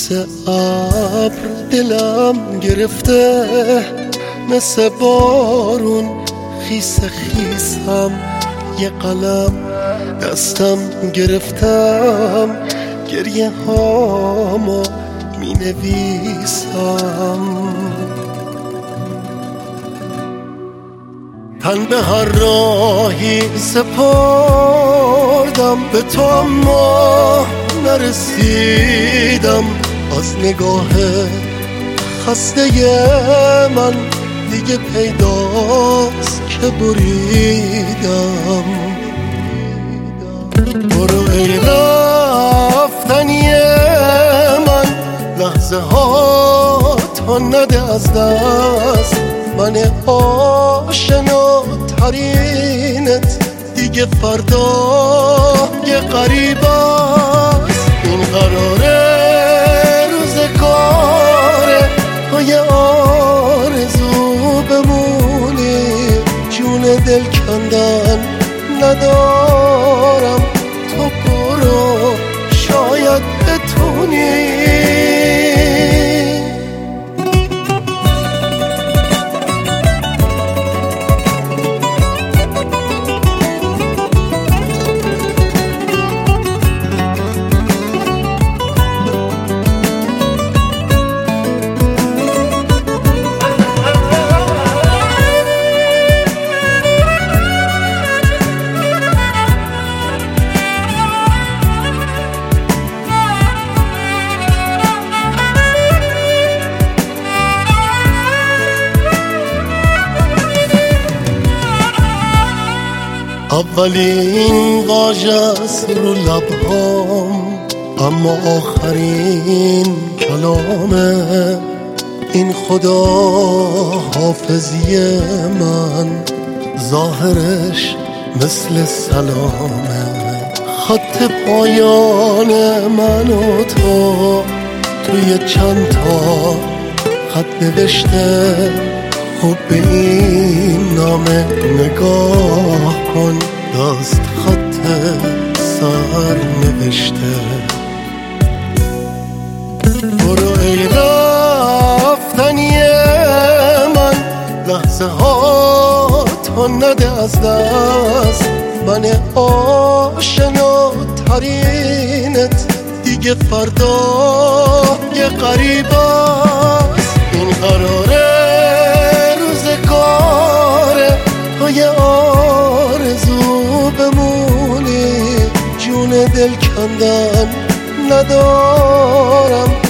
مثل ابر دلم گرفته، مثل بارون خیس خیسم، یه قلم دستم گرفتم، گریه هامو می نویسم. تن به هر راهی سپردم به تو، اما نرسیدم. از نگاه خسته من دیگه پیداست که بریدم. برو ای رفتنی من، لحظه ها تا نده از دست. من آشنا ترینت دیگه فردا یه غریب است. این قراره روزگاره تو یه آرزو بمونی، جون دل کندن ندارم، تو برو شاید بتونی. اولین واژه‌ست رو لبهام، اما آخرین کلامه. این خدا حافظی من، ظاهرش مثل سلامه. خط پایان من و تو توی چند تا خط نوشته. خب به این نامه نگاه کن، دست خط سر نوشته. برو ای رفتنی من، لحظه ها تا نده از دست. من آشنا ترینت دیگه فردا یه غریب است. این قراره روزگاره تو یه آرزو بمونی، جون دل کندن ندارم،